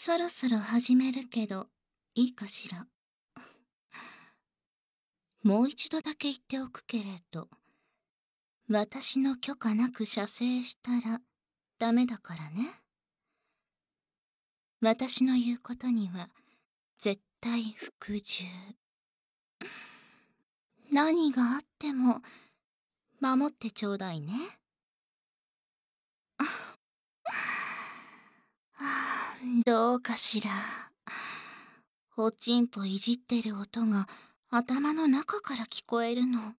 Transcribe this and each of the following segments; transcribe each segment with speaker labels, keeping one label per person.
Speaker 1: そろそろ始めるけど、いいかしら。もう一度だけ言っておくけれど、私の許可なく射精したらダメだからね。私の言うことには絶対服従。何があっても守ってちょうだいね。どうかしら。おちんぽいじってる音が頭の中から聞こえるの。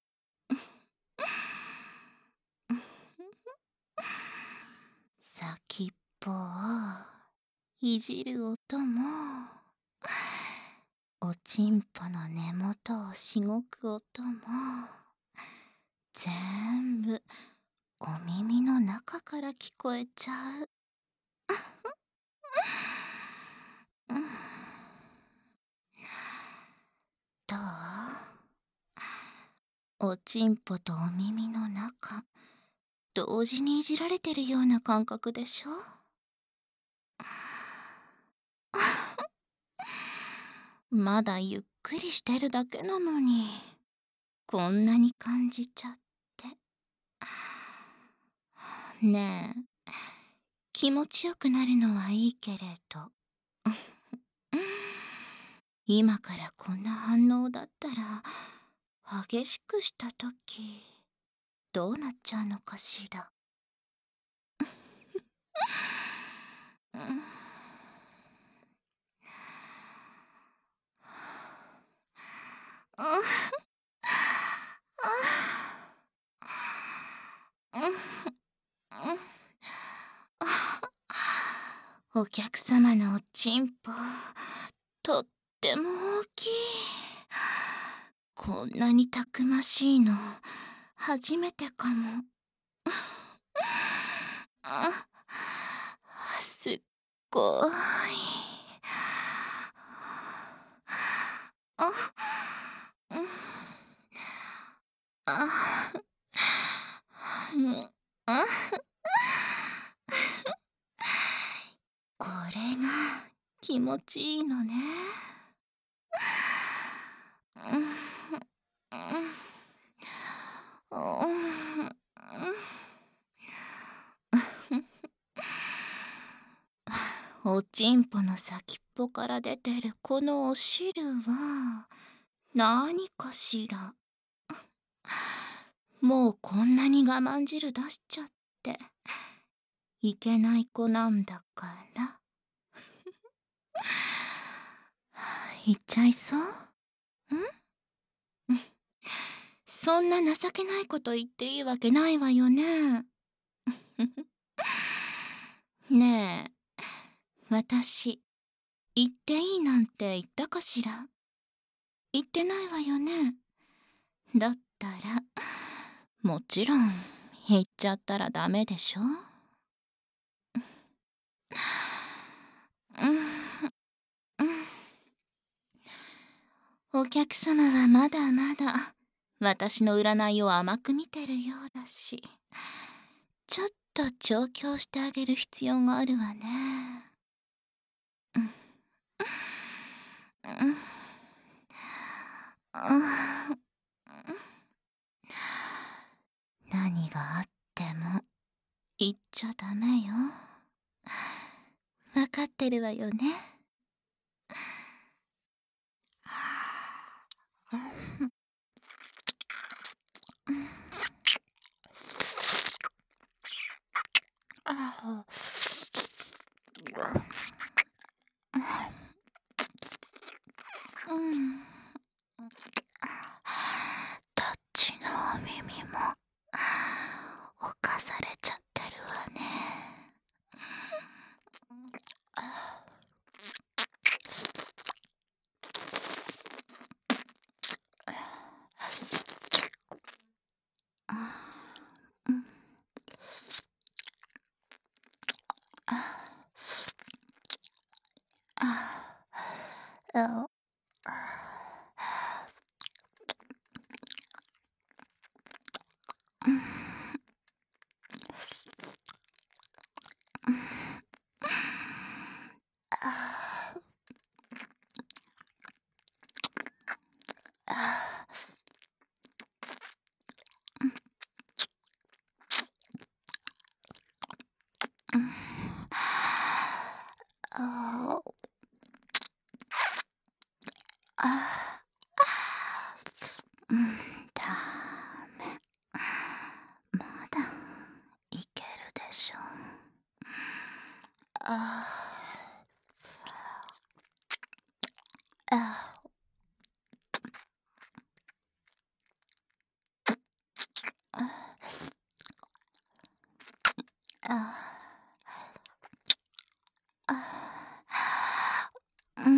Speaker 1: 先っぽをいじる音も、おちんぽの根元をしごく音も、全部お耳の中から聞こえちゃう。どう？おちんぽとお耳の中、同時にいじられてるような感覚でしょ？まだゆっくりしてるだけなのに、こんなに感じちゃって。ねえ、気持ちよくなるのはいいけれど、今からこんな反応だったら、激しくしたとき、どうなっちゃうのかしら。うん、お客様のおちんぽ、とっても大きい。こんなにたくましいの、初めてかも。すっごい。あ、うん、あ、うん、あ、これが気持ちいいのね。うん、うん、おちんぽの先っぽから出てるこのお汁は何かしら。もうこんなに我慢汁出しちゃっていけない子なんだから。言っちゃいそう？そんな情けないこと言っていいわけないわよね。ねえ、私、言っていいなんて言ったかしら？言ってないわよね。だったら、もちろん、言っちゃったらダメでしょ？うん、うん。お客様はまだまだ、私の占いを甘く見てるようだし、ちょっと調教してあげる必要があるわね。うん、うん、うん。何があっても言っちゃダメよ。わかってるわよね。あうん。どっちのお耳も犯されちゃってるわね。あ、 うん。ああ、うん、ダメ。まだいけるでしょ。ああ、ああ、うん、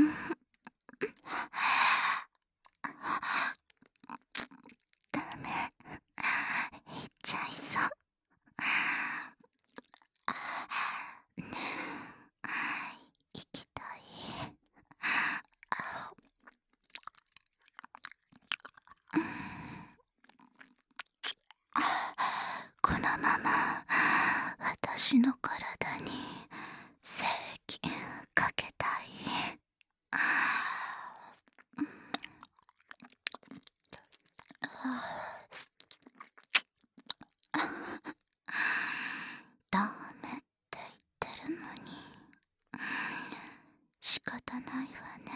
Speaker 1: ダメ。いっちゃいそう。行きたい。このまま私の体に精液かけたい。ダメって言ってるのに仕方ないわね。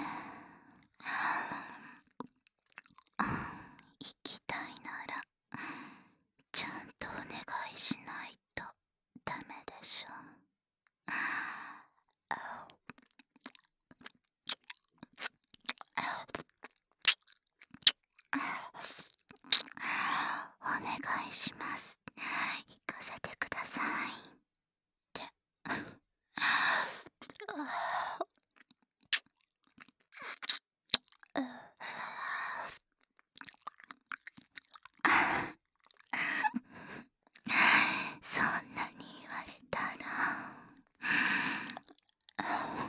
Speaker 1: 行きたいならちゃんとお願いしないとダメでしょ。お願いします。行かせてください。ってそんなに言われたら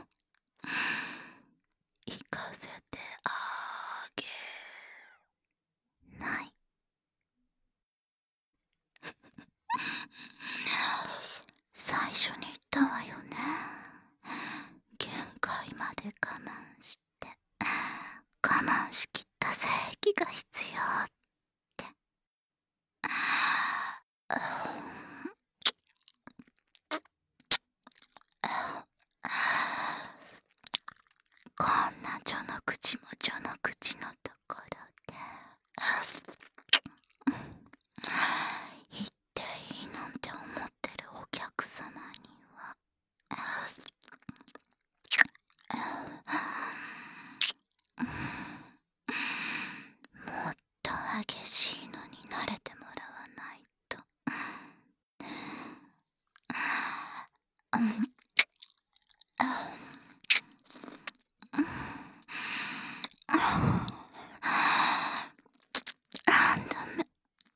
Speaker 1: 行かせてあげない。最初に言ったわよね。限界まで我慢して我慢しきった精液が必要って。こんな序の口も序の口のところで言っていいなんて思ってるお客様にはもっと激しいのに慣れてもらわないと。ダメ。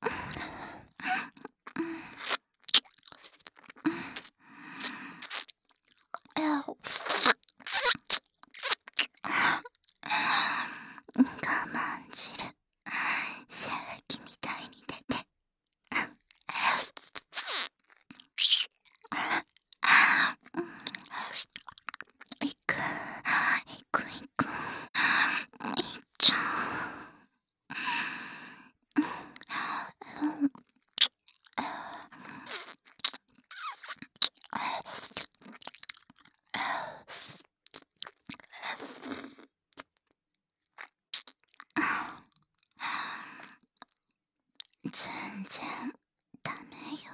Speaker 1: 我慢汁精液みたいに出ていくいくいくいっちゃ全然ダメよ。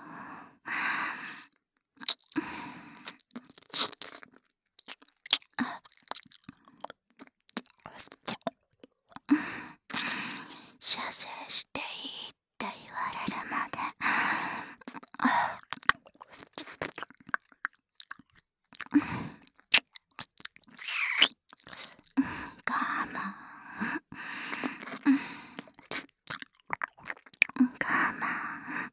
Speaker 1: 射精していいって言われるまで我慢我慢。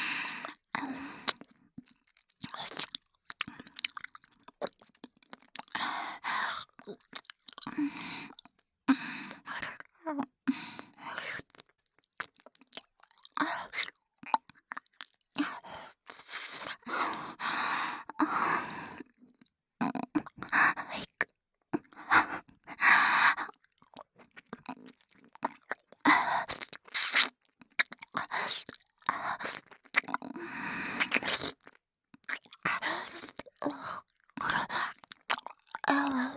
Speaker 1: いく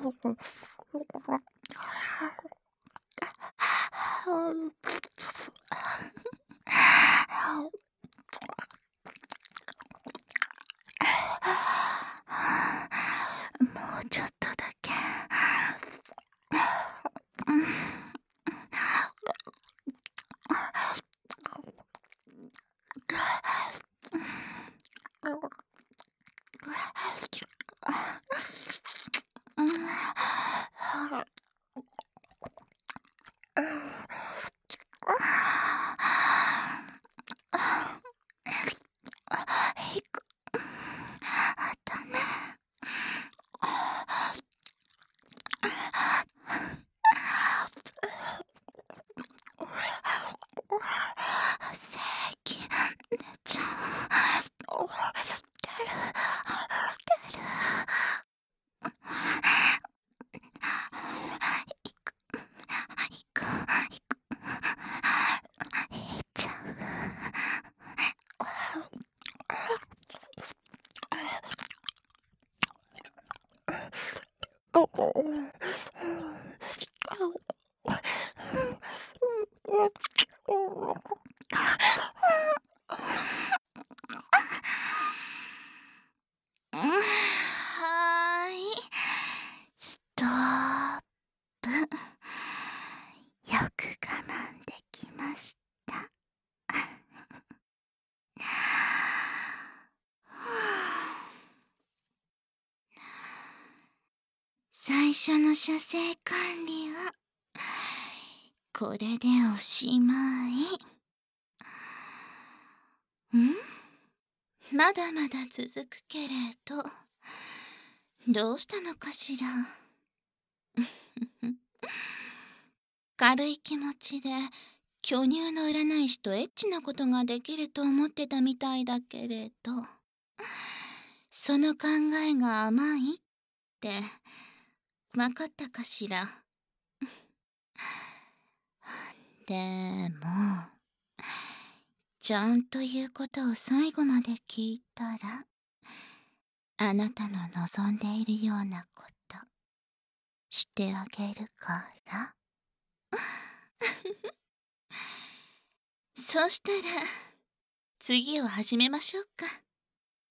Speaker 1: もうちょっとだけ。いく。あったね。せいき、寝ちゃう。出る。出る。いく。いく。いく。いっちゃう。はーい。ストップ。よく我慢できました。最初の射精管理はこれでおしまい。まだまだ続くけれど、どうしたのかしら。軽い気持ちで巨乳の占い師とエッチなことができると思ってたみたいだけれど、その考えが甘いって分かったかしら。でもちゃんと言うことを最後まで聞いたら、あなたの望んでいるようなことしてあげるから。そうしたら次を始めましょうか。